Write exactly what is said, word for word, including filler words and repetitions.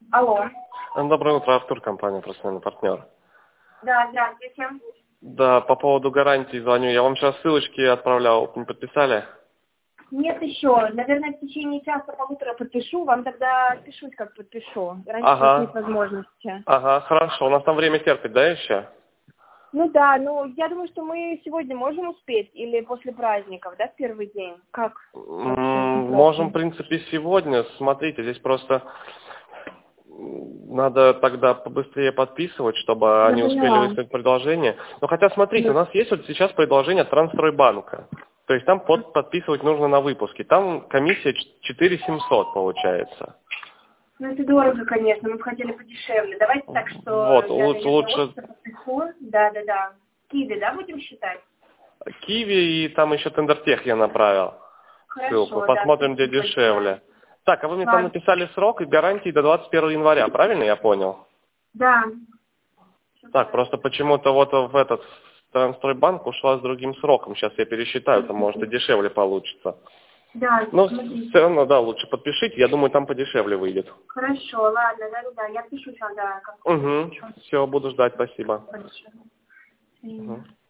Алло. Доброе утро, Артур, компания «Профессиональный партнер». Да, здравствуйте. Да, по поводу гарантии звоню. Я вам сейчас ссылочки отправлял, не подписали? Нет еще. Наверное, в течение часа-полутора подпишу. Вам тогда пишусь, как подпишу. Раньше Ага. нет возможности. Ага, хорошо. У нас там время терпит, да, еще? Ну да, ну я думаю, что мы сегодня можем успеть или после праздников, да, в первый день? Как? М, Можем, в принципе, сегодня. Смотрите, здесь просто надо тогда побыстрее подписывать, чтобы Я они успели поняла. выставить предложение. Но хотя, смотрите, у нас есть вот сейчас предложение от Трансстройбанка. То есть там под, подписывать нужно на выпуске. Там комиссия четыре тысячи семьсот получается. Ну это дорого, конечно, мы бы хотели подешевле. Давайте так, что Вот, я лучше, наверное, лучше офиса подпишу. Да, да, да. Киви, да, будем считать? Киви и там еще Тендертех я направил ссылку. Хорошо, да, Посмотрим, где спасибо большое. дешевле. Так, а вы мне там Ладно. написали срок и гарантии до двадцать первого января, правильно я понял? Да. Так, просто почему-то вот в этот Трансстройбанк ушла с другим сроком. Сейчас я пересчитаю, там может и дешевле получится. Да, Но смотрите. все равно, да, лучше подпишите, я думаю, там подешевле выйдет. Хорошо, ладно, да, да, да. Я пишу, да, как Угу, все, буду ждать, спасибо. Хорошо. Мгм.